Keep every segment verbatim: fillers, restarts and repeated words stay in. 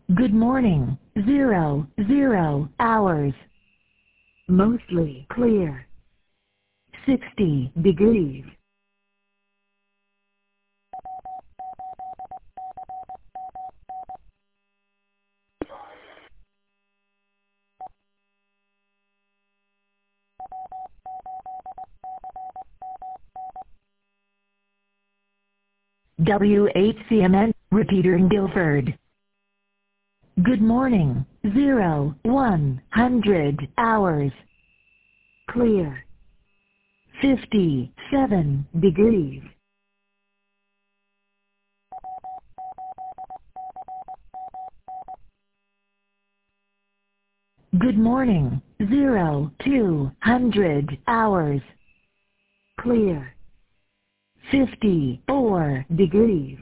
Good morning. Zero, zero hours. Mostly clear. sixty degrees. W H C M N, repeater in Guilford. Good morning. Zero, one hundred hours. Clear. fifty-seven degrees. Good morning. Zero, two hundred hours. Clear. fifty-four degrees.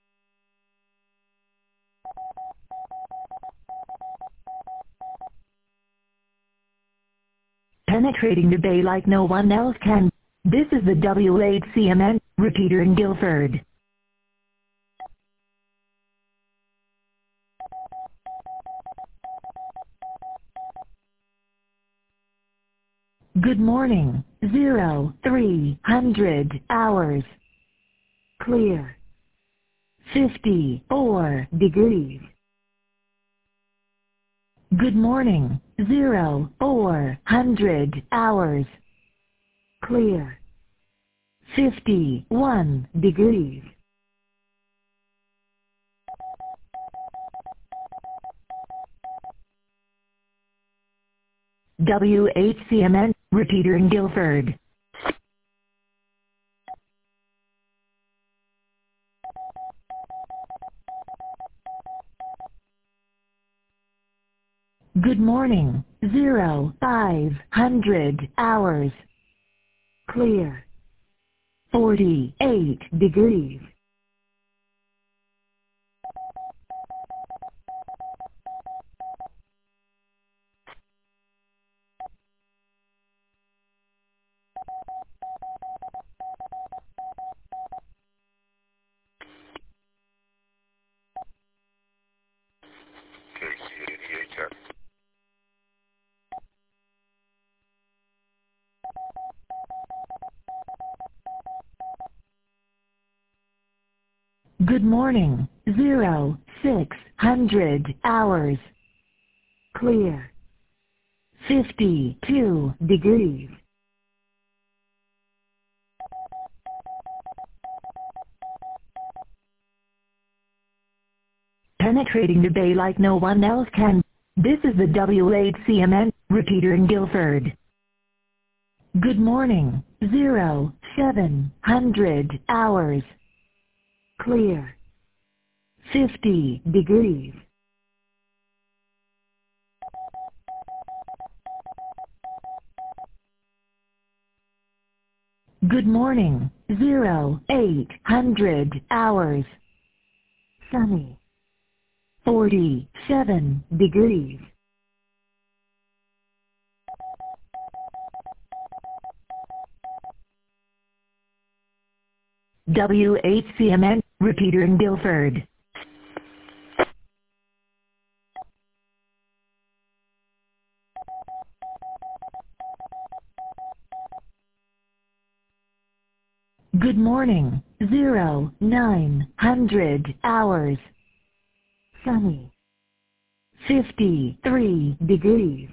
Penetrating the bay like no one else can. This is the W H C M N, repeater in Guilford. Good morning. Zero, three hundred hours. Clear. fifty-four degrees. Good morning. Zero, four hundred hours. Clear. fifty-one degrees. W H C M N, repeater in Guilford. Good morning. Zero, five hundred hours. Clear. forty-eight degrees. K C eighty-eight, check. Good morning. Zero, six hundred hours. Clear. fifty-two degrees. Penetrating the bay like no one else can. This is the W H C M N, repeater in Guilford. Good morning. Zero, seven hundred hours. Clear. fifty degrees. Good morning. Zero, eight hundred hours. Sunny. forty-seven degrees. W H C M N, repeater in Guilford. Good morning. Zero, nine hundred hours. Sunny. fifty-three degrees.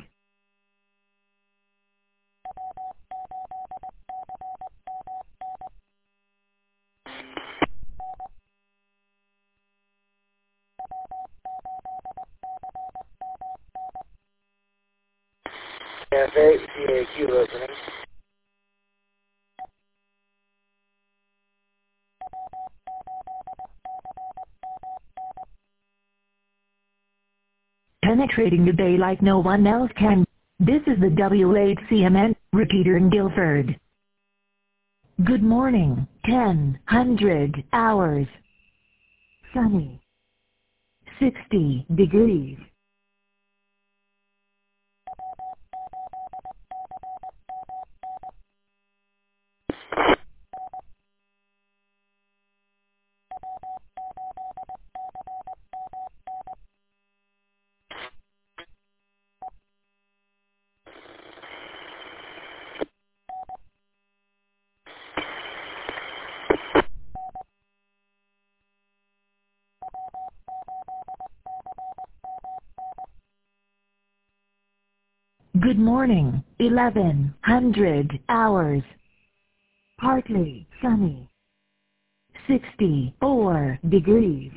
F A C A Q listening. Penetrating the bay like no one else can. This is the W H C M N, repeater in Guilford. Good morning. ten hundred hours. Sunny. sixty degrees. Good morning, eleven hundred hours. Partly sunny. sixty-four degrees.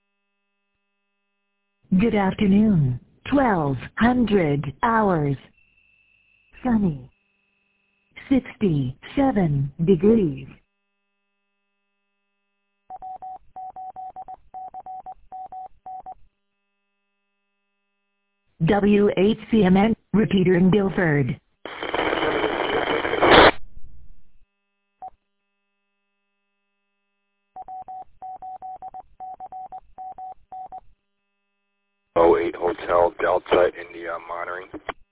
Good afternoon, twelve hundred hours. Sunny. sixty-seven degrees. W H C M N, repeater in Guilford. oh eight Hotel Delta India monitoring.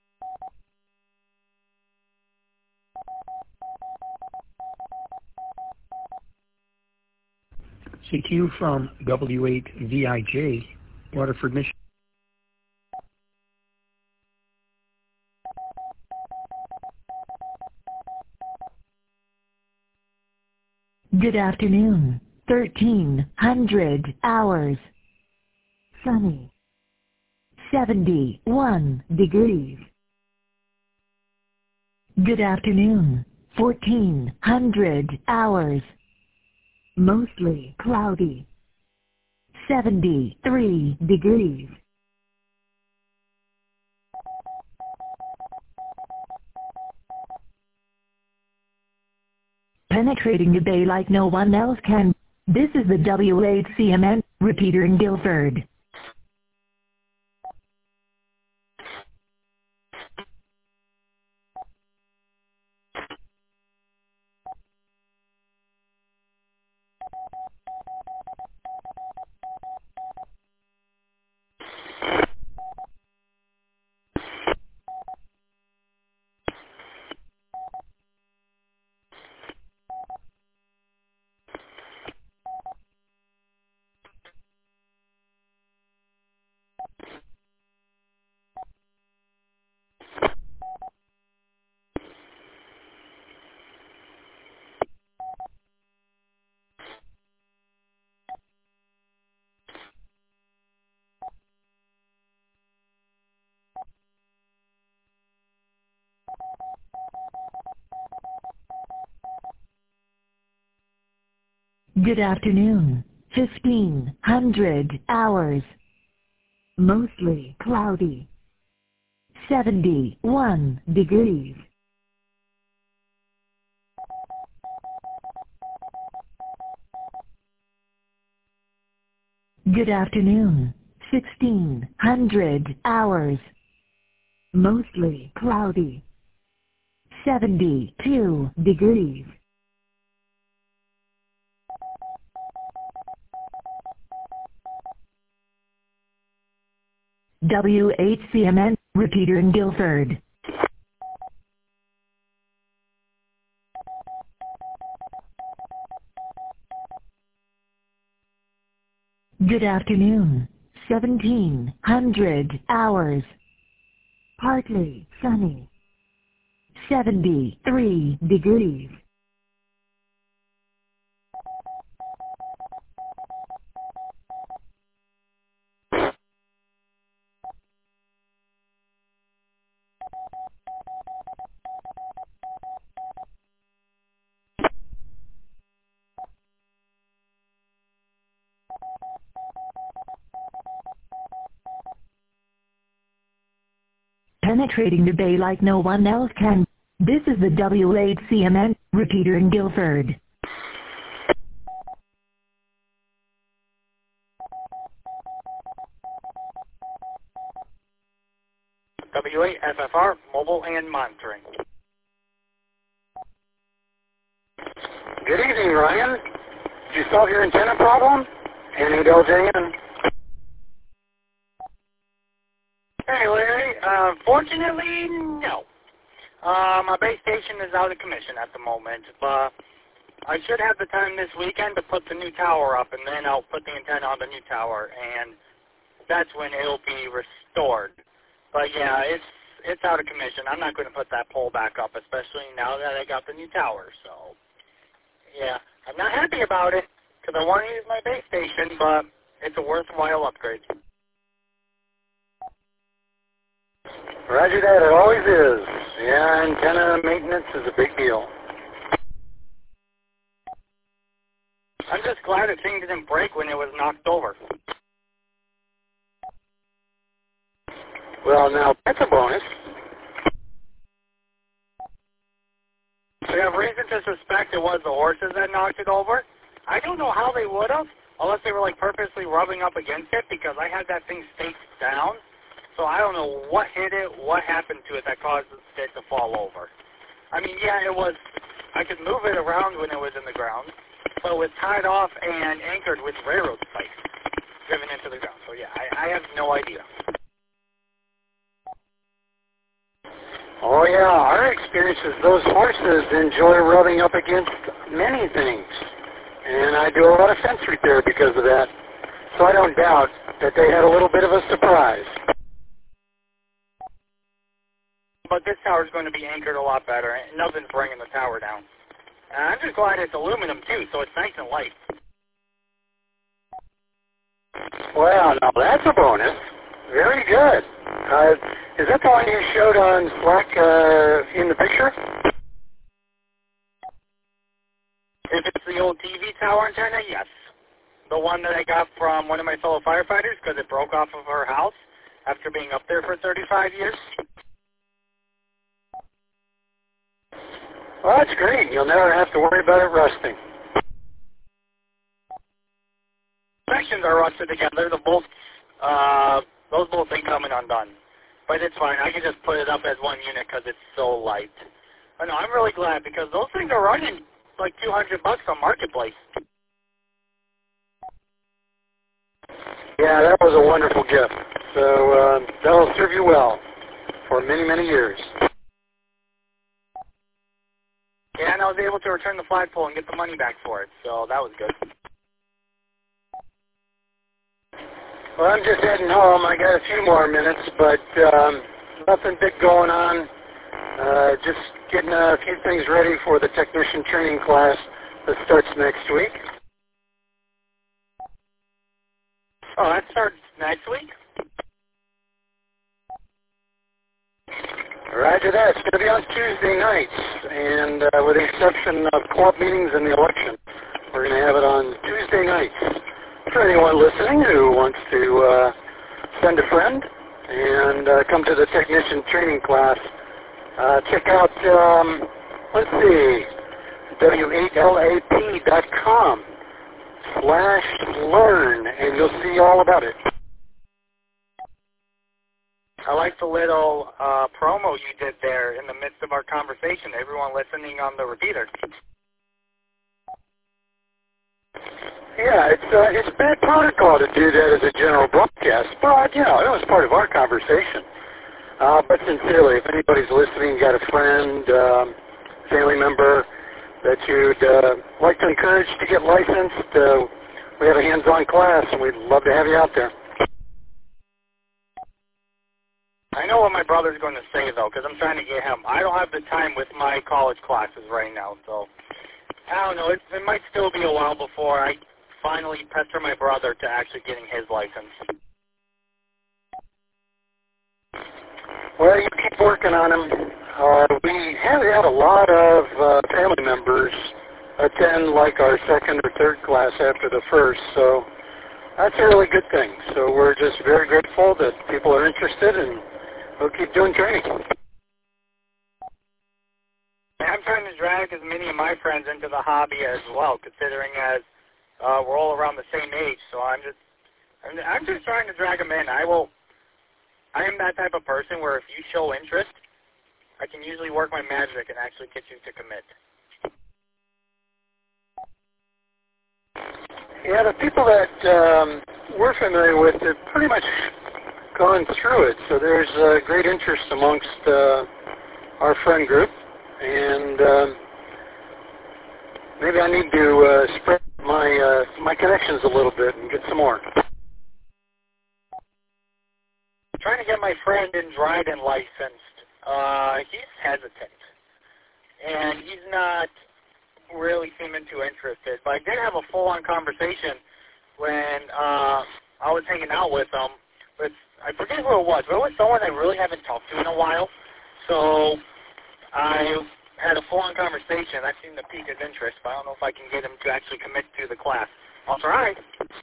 C Q from W eight V I J, Waterford, Michigan. Good afternoon, thirteen hundred hours. Sunny. seventy-one degrees. Good afternoon, fourteen hundred hours. Mostly cloudy. seventy-three degrees. Penetrating the bay like no one else can. This is the W H C M N, repeater in Guilford. Good afternoon, fifteen hundred hours. Mostly cloudy. seventy-one degrees. Good afternoon, sixteen hundred hours. Mostly cloudy. seventy-two degrees. W H C M N, repeater in Guilford. Good afternoon, seventeen hundred hours. Partly sunny. seventy-three degrees. Penetrating the bay like no one else can. This is the W H C M N, repeater in Guilford. W eight F F R, mobile and monitoring. Good evening, Ryan. Did you solve your antenna problem? Any L J N? Hey, Larry. Uh, fortunately, no. Uh, my base station is out of commission at the moment, but I should have the time this weekend to put the new tower up, and then I'll put the antenna on the new tower, and that's when it'll be restored. But yeah, it's it's out of commission. I'm not going to put that pole back up, especially now that I got the new tower. So yeah, I'm not happy about it because I want to use my base station, but it's a worthwhile upgrade. Roger that, it always is. Yeah, antenna maintenance is a big deal. I'm just glad the thing didn't break when it was knocked over. Well, now, that's a bonus. We have reason to suspect it was the horses that knocked it over. I don't know how they would have, unless they were like purposely rubbing up against it, because I had that thing staked down. So I don't know what hit it, what happened to it that caused it to fall over. I mean, yeah, it was, I could move it around when it was in the ground, but it was tied off and anchored with railroad spikes driven into the ground. So yeah, I, I have no idea. Oh yeah, our experience is those horses enjoy rubbing up against many things. And I do a lot of fence repair because of that. So I don't doubt that they had a little bit of a surprise. But this tower is going to be anchored a lot better, and nothing's bringing the tower down. And I'm just glad it's aluminum too, so it's nice and light. Well, now that's a bonus. Very good. Uh, is that the one you showed on Slack uh, in the picture? If it's the old T V tower antenna, yes. The one that I got from one of my fellow firefighters because it broke off of her house after being up there for thirty-five years. Well, that's great. You'll never have to worry about it rusting. Sections are rusted together. The bolts, uh, those bolts ain't coming undone. But it's fine. I can just put it up as one unit because it's so light. But no, I'm really glad because those things are running like two hundred bucks on Marketplace. Yeah, that was a wonderful gift. So uh, that'll serve you well for many, many years. Yeah, and I was able to return the flagpole and get the money back for it, so that was good. Well, I'm just heading home. I got a few more minutes, but um, nothing big going on. Uh, just getting a few things ready for the technician training class that starts next week. Oh, that starts next week? Roger that. It's going to be on Tuesday nights, and uh, with the exception of co-op meetings and the election, we're going to have it on Tuesday nights. For anyone listening who wants to uh, send a friend and uh, come to the technician training class, uh, check out, um, let's see, W eight L A P dot com slash learn, and you'll see all about it. I like the little uh, promo you did there in the midst of our conversation, everyone listening on the repeater. Yeah, it's uh, it's bad protocol to do that as a general broadcast, but, you know, it was part of our conversation. Uh, but sincerely, if anybody's listening, you got a friend, um, family member that you'd uh, like to encourage to get licensed, uh, we have a hands-on class, and we'd love to have you out there. I know what my brother's going to say, though, because I'm trying to get him. I don't have the time with my college classes right now, so I don't know. It, it might still be a while before I finally pester my brother to actually getting his license. Well, you keep working on them. Uh, we have had a lot of uh, family members attend like our second or third class after the first, so that's a really good thing. So we're just very grateful that people are interested, and we'll keep doing training. I'm trying to drag as many of my friends into the hobby as well, considering as uh, we're all around the same age. So I'm just, I'm, I'm just trying to drag them in. I will. I am that type of person where if you show interest, I can usually work my magic and actually get you to commit. Yeah, the people that um, we're familiar with have pretty much gone through it. So there's uh, great interest amongst uh, our friend group, and um, maybe I need to uh, spread my uh, my connections a little bit and get some more. I'm trying to get my friend in Dryden licensed. Uh, he's hesitant, and he's not really seeming too interested. But I did have a full-on conversation when uh, I was hanging out with him with, I forget who it was, but it was someone I really haven't talked to in a while. So I had a full-on conversation. That seemed to pique his interest, but I don't know if I can get him to actually commit to the class. I'll try.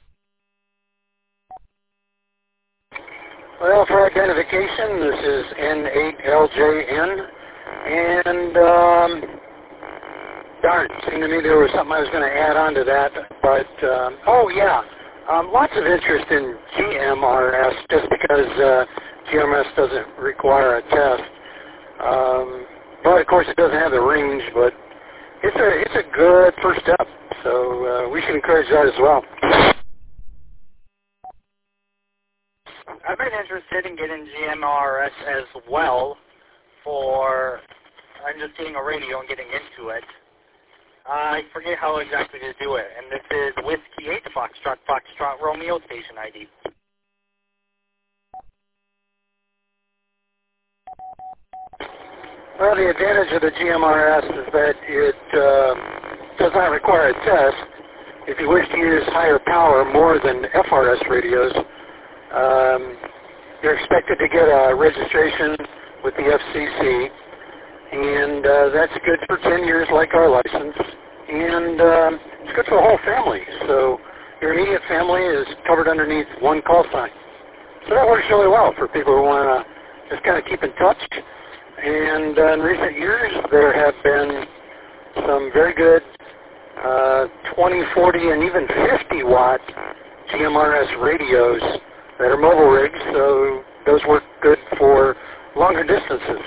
Well, for identification, this is N eight L J N, and um, darn, it seemed to me there was something I was going to add on to that, but, um, oh yeah, um, lots of interest in G M R S just because uh, G M R S doesn't require a test. Um, but of course it doesn't have the range, but it's a, it's a good first step, so uh, we should encourage that as well. I've been interested in getting G M R S as well for, I'm just getting a radio and getting into it. I forget how exactly to do it, and this is Whiskey eight Foxtrot, Foxtrot Romeo station I D. Well, the advantage of the G M R S is that it uh, does not require a test. If you wish to use higher power, more than F R S radios, um, you're expected to get a registration with the F C C, and uh, that's good for ten years like our license, and um, it's good for the whole family. So your immediate family is covered underneath one call sign. So that works really well for people who want to just kind of keep in touch. And uh, in recent years, there have been some very good uh, twenty, forty, and even fifty watt G M R S radios that are mobile rigs, so those work good for longer distances.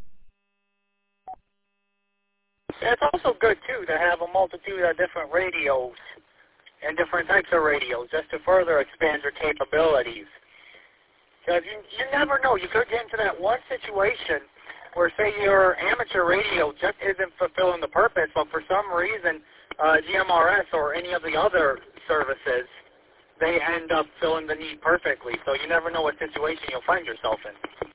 It's also good, too, to have a multitude of different radios and different types of radios just to further expand your capabilities. Because you, you never know. You could get into that one situation where, say, your amateur radio just isn't fulfilling the purpose, but for some reason, uh, G M R S or any of the other services, they end up filling the need perfectly. So you never know what situation you'll find yourself in.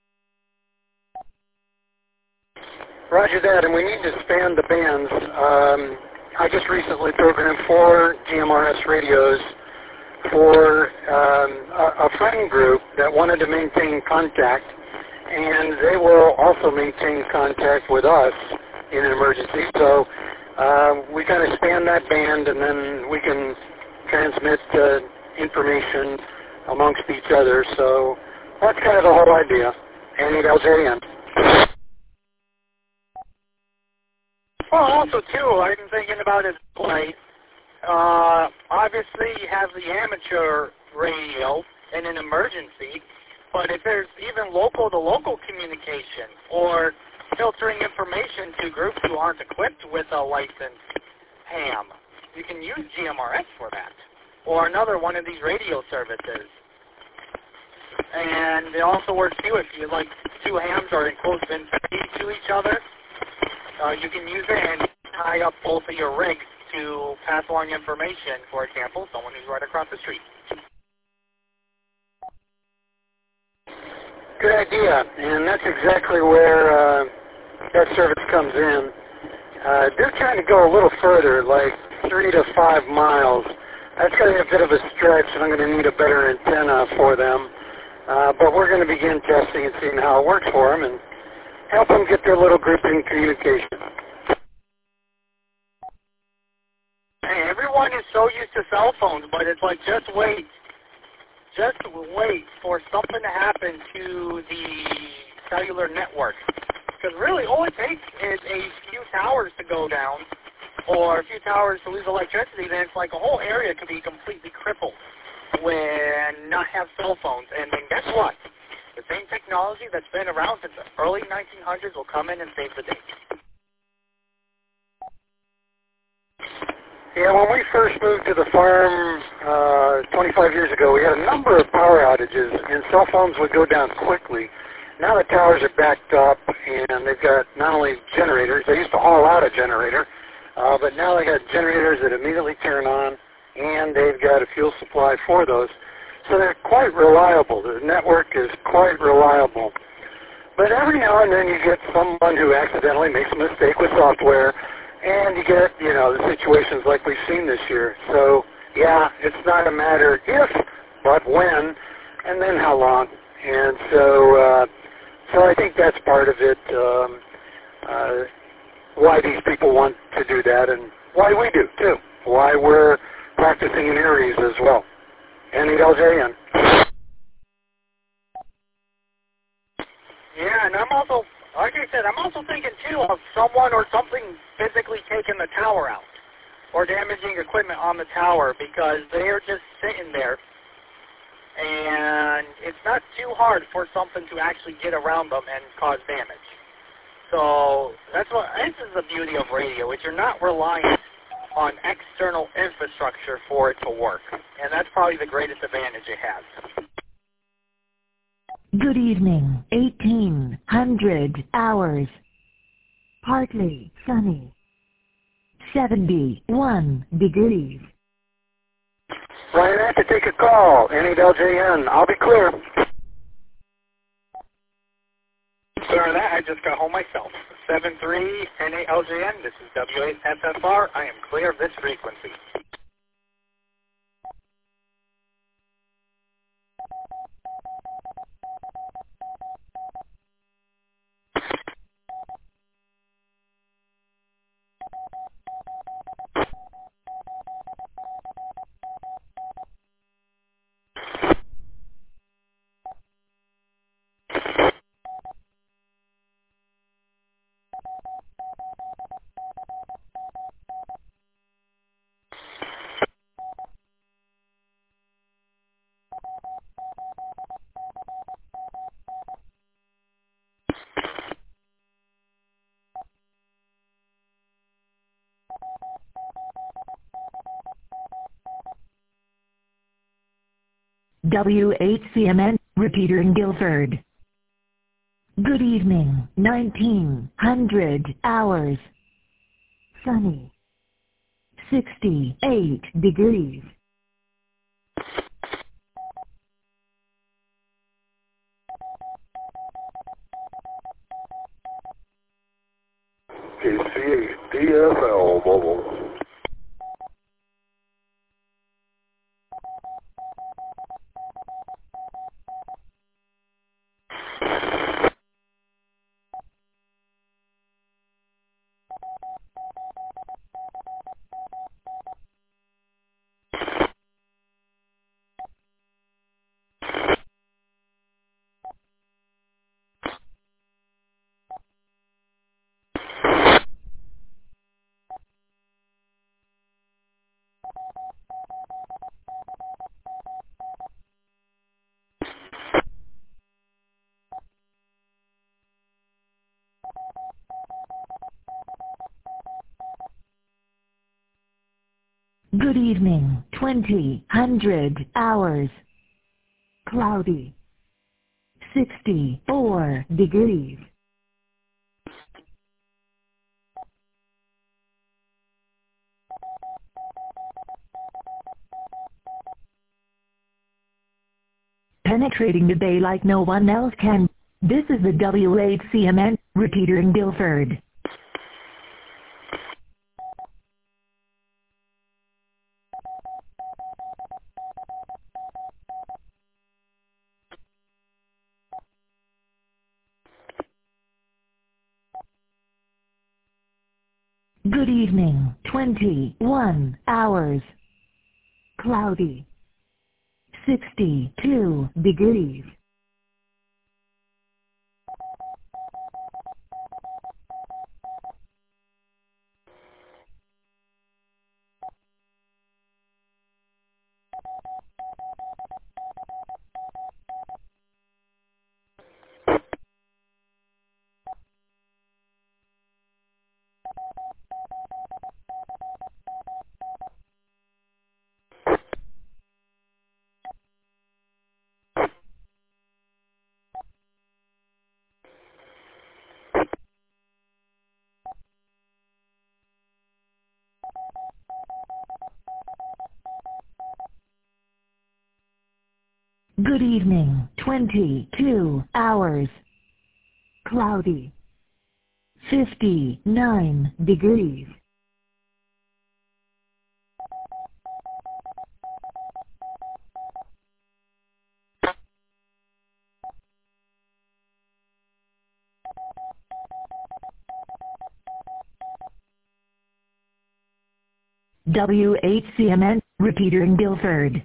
Roger that, and we need to span the bands. Um, I just recently programmed four G M R S radios for um, a, a friend group that wanted to maintain contact, and they will also maintain contact with us in an emergency. So uh, we kind of span that band, and then we can transmit uh, information amongst each other. So that's kind of the whole idea. N eight L J N. Well, also, too, I'm thinking about it like, uh, obviously you have the amateur radio in an emergency, but if there's even local-to-local communication or filtering information to groups who aren't equipped with a licensed ham, you can use G M R S for that, or another one of these radio services. And it also works, too, if you, like, two hams are in close vicinity to each other. Uh, you can use it and tie up both of your rigs to pass along information, for example, someone who's right across the street. Good idea, and that's exactly where uh, that service comes in. Uh, they're trying to go a little further, like three to five miles. That's going to be a bit of a stretch, and I'm going to need a better antenna for them. Uh, but we're going to begin testing and seeing how it works for them, and help them get their little group in communication. Hey, everyone is so used to cell phones, but it's like, just wait. Just wait for something to happen to the cellular network. Because really, all it takes is a few towers to go down, or a few towers to lose electricity, then it's like a whole area could be completely crippled when not have cell phones. And then guess what? The same technology that's been around since the early nineteen hundreds will come in and save the day. Yeah, when we first moved to the farm uh, twenty-five years ago, we had a number of power outages, and cell phones would go down quickly. Now the towers are backed up, and they've got not only generators. They used to haul out a generator, uh, but now they got generators that immediately turn on, and they've got a fuel supply for those. So they're quite reliable. The network is quite reliable. But every now and then you get someone who accidentally makes a mistake with software, and you get, you know, the situations like we've seen this year. So, yeah, it's not a matter if, but when. and then how long. And so, uh, so I think that's part of it. Um, uh, why these people want to do that, and why we do too. Why we're practicing in Aries as well. N eight L J N. Yeah, and I'm also, like I said, I'm also thinking too of someone or something physically taking the tower out or damaging equipment on the tower, because they're just sitting there, and it's not too hard for something to actually get around them and cause damage. So that's what, this is the beauty of radio, is you're not reliant on external infrastructure for it to work, and that's probably the greatest advantage it has. Good evening, eighteen hundred hours. Partly sunny. seventy-one degrees. Ryan, I have to take a call. N eight L J N. I'll be clear. Sorry that, I just got home myself. seven three N eight L J N, this is W eight F F R. I am clear of this frequency. W eight C M N, repeater in Guilford. Good evening, nineteen hundred hours. Sunny. sixty-eight degrees. K C eight D F L mobile. Good evening, twenty hundred hours. Cloudy. sixty-four degrees. Penetrating the bay like no one else can. This is the W eight C M N, repeater in Guilford. Good evening, twenty-one hours. Cloudy. sixty-two degrees. Good evening, twenty-two hours. Cloudy. fifty-nine degrees. W eight C M N, repeater in Guilford.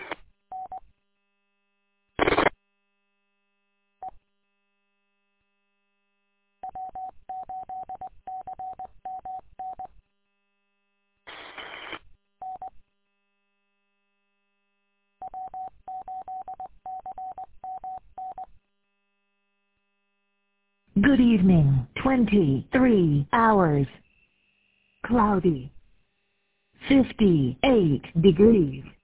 Good evening, twenty-three hours. Cloudy. fifty-eight degrees.